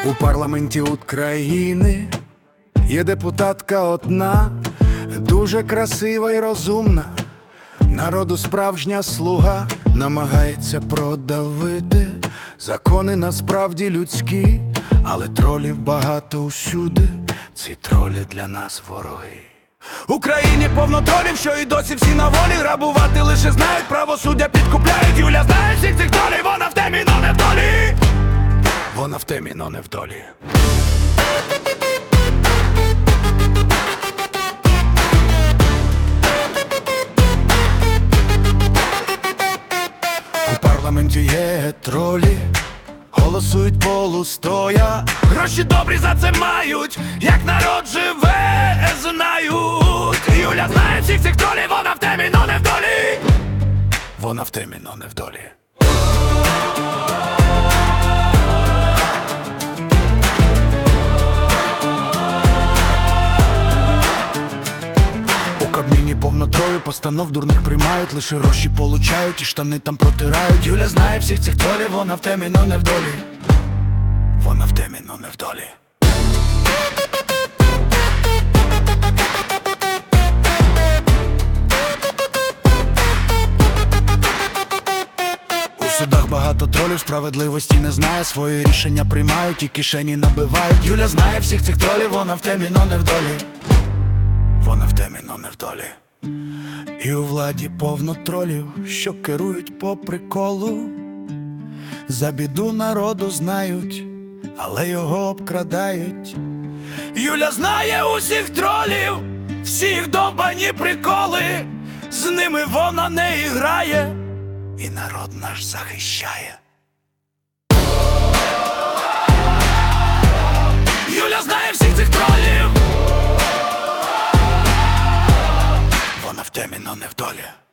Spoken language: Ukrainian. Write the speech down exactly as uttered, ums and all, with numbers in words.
У парламенті України є депутатка одна, дуже красива і розумна, народу справжня слуга, намагається продавити закони насправді людські, але тролів багато усюди, ці тролі для нас вороги. В Україні повно тролів, що і досі всі на волі, грабувати лише знають, правосуддя підкупляють. Юля знає всіх цих тролів, вона в темі, но не в долі. Вона в темі, но не в долі. У парламенті є тролі, голосують полустоя, гроші добрі за це мають, як народ живе, знають. Юля знає всіх цих тролів, вона в темі, но не в долі. Вона в темі, но не в долі. У Кабміні повно тролів, постанов дурних приймають, лише гроші получають і штани там протирають. Юля знає всіх цих тролів, вона в темі, но не в долі. Вона в темі, но не в долі. У судах багато тролів, справедливості не знає, свої рішення приймають і кишені набивають. Юля знає всіх цих тролів, вона в темі, но не в долі. Вона в темі, но не в долі. І у владі повно тролів, що керують по приколу. За біду народу знають, але його обкрадають. Юля знає усіх тролів, всіх довбані приколи. З ними вона не грає, і народ наш захищає. Юля знає всіх цих тролів. Вона в темі, но не в долі.